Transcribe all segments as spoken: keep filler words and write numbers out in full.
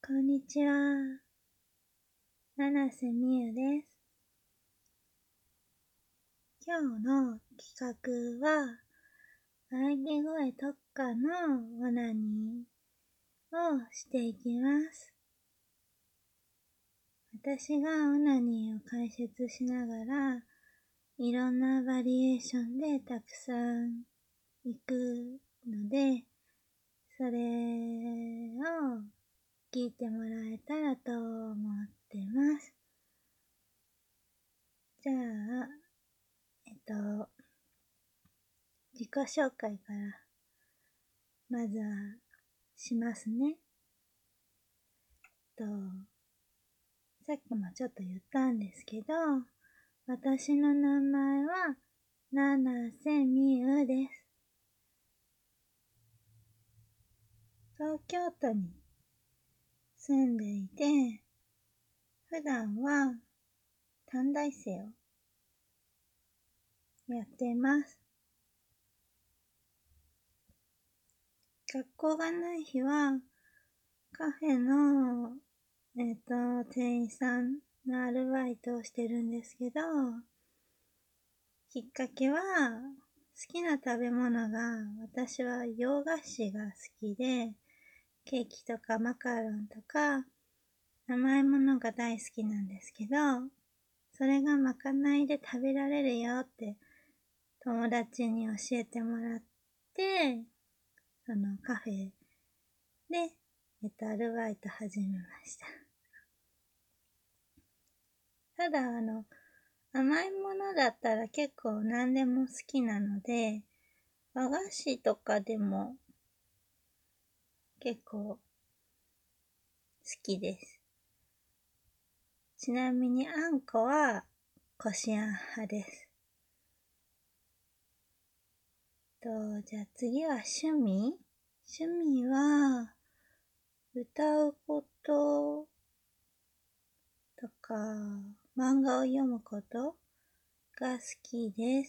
こんにちは。七瀬みゆです。今日の企画は、喘ぎ声特化のオナニーをしていきます。私がオナニーを解説しながら、いろんなバリエーションでたくさんいくので、それを聞いてもらえたらと思ってます。じゃあ、えっと、自己紹介からまずはしますね。と、さっきもちょっと言ったんですけど、私の名前は七瀬みゆです。東京都に住んでいて、普段は短大生をやってます。学校がない日はカフェの、えっと、店員さんのアルバイトをしてるんですけど、きっかけは好きな食べ物が、私は洋菓子が好きで、ケーキとかマカロンとか甘いものが大好きなんですけど、それがまかないで食べられるよって友達に教えてもらって、そのカフェで、えっと、アルバイト始めました。ただ、あの、甘いものだったら結構何でも好きなので、和菓子とかでも結構好きです。ちなみにあんこはこしあん派です。と、じゃあ次は趣味趣味は歌うこととか漫画を読むことが好きです。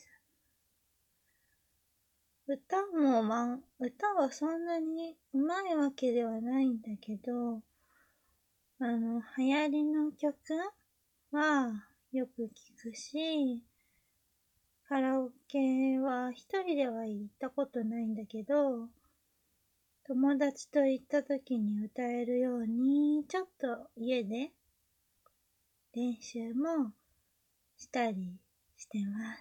歌も、ま、歌はそんなに上手いわけではないんだけど、あの、流行りの曲はよく聞くし、カラオケは一人では行ったことないんだけど、友達と行った時に歌えるように、ちょっと家で練習もしたりしてます。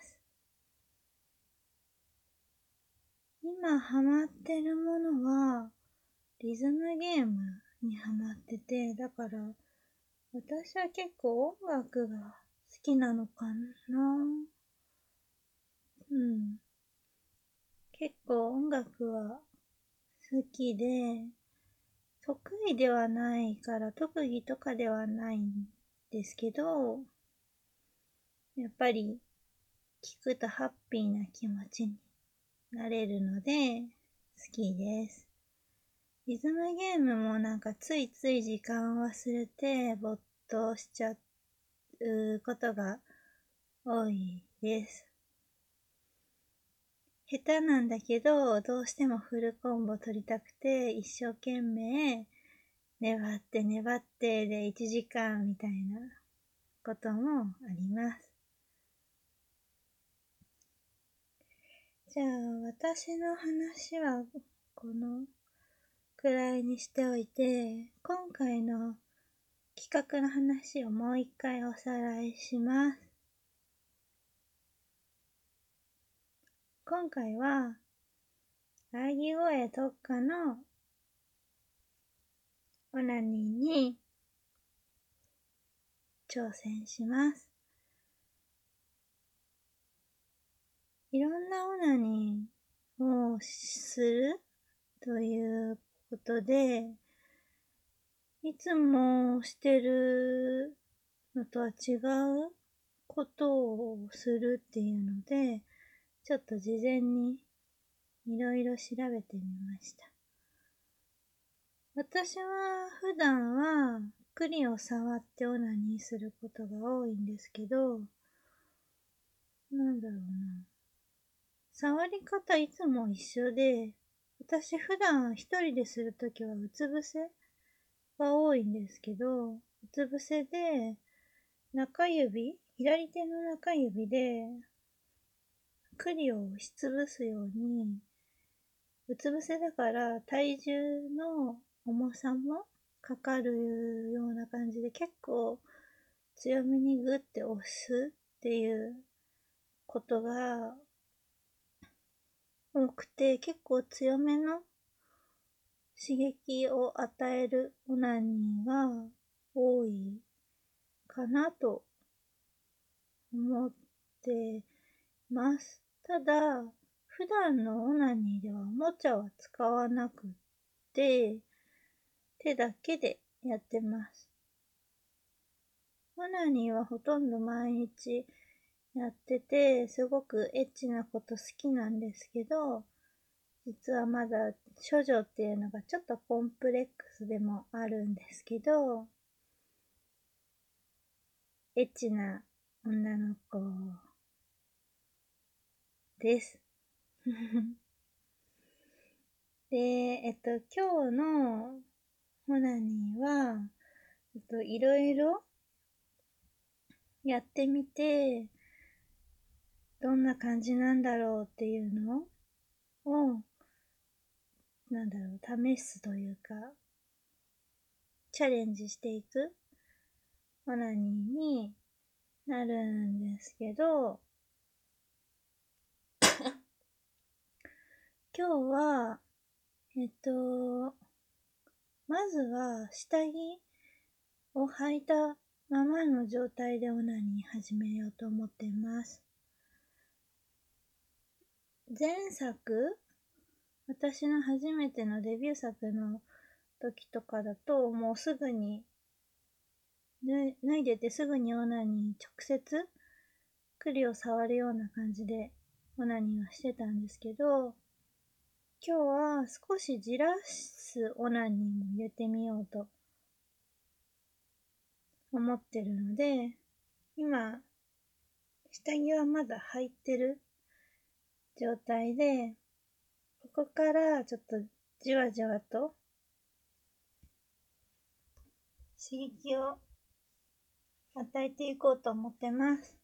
今ハマってるものは、リズムゲームにハマってて、だから私は結構音楽が好きなのかな。うん。結構音楽は好きで、得意ではないから特技とかではないんですけど、やっぱり聞くとハッピーな気持ちになれるので好きです。リズムゲームもなんかついつい時間を忘れて没頭しちゃうことが多いです。下手なんだけど、どうしてもフルコンボ取りたくて、一生懸命粘って粘ってでいちじかんみたいなこともあります。じゃあ、私の話はこのくらいにしておいて、今回の企画の話をもう一回おさらいします。今回は、喘ぎ声特化のオナニーに挑戦します。いろんなオナニーをするということで、いつもしてるのとは違うことをするっていうので、ちょっと事前にいろいろ調べてみました。私は普段は栗を触ってオナニーすることが多いんですけど、なんだろうな。触り方いつも一緒で、私普段一人でするときはうつ伏せが多いんですけど、うつ伏せで中指、左手の中指で栗を押しつぶすように、うつ伏せだから体重の重さもかかるような感じで結構強めにグッて押すっていうことが多くて、結構強めの刺激を与えるオナニーが多いかなと思ってます。ただ、普段のオナニーではおもちゃは使わなくって、手だけでやってます。オナニーはほとんど毎日やってて、すごくエッチなこと好きなんですけど、実はまだ処女っていうのがちょっとコンプレックスでもあるんですけど、エッチな女の子です。で、えっと、今日のオナニーは、えっと、いろいろやってみて、どんな感じなんだろうっていうのを、なんだろう、試すというか、チャレンジしていくオナニーになるんですけど、今日は、えっと、まずは下着を履いたままの状態でオナニー始めようと思っています。前作、私の初めてのデビュー作の時とかだと、もうすぐに脱いでてすぐにオナニー直接栗を触るような感じでオナニーはしてたんですけど、今日は少しじらすオナニーも入れてみようと思ってるので、今下着はまだ履いてる状態で、ここからちょっとじわじわと刺激を与えていこうと思ってます。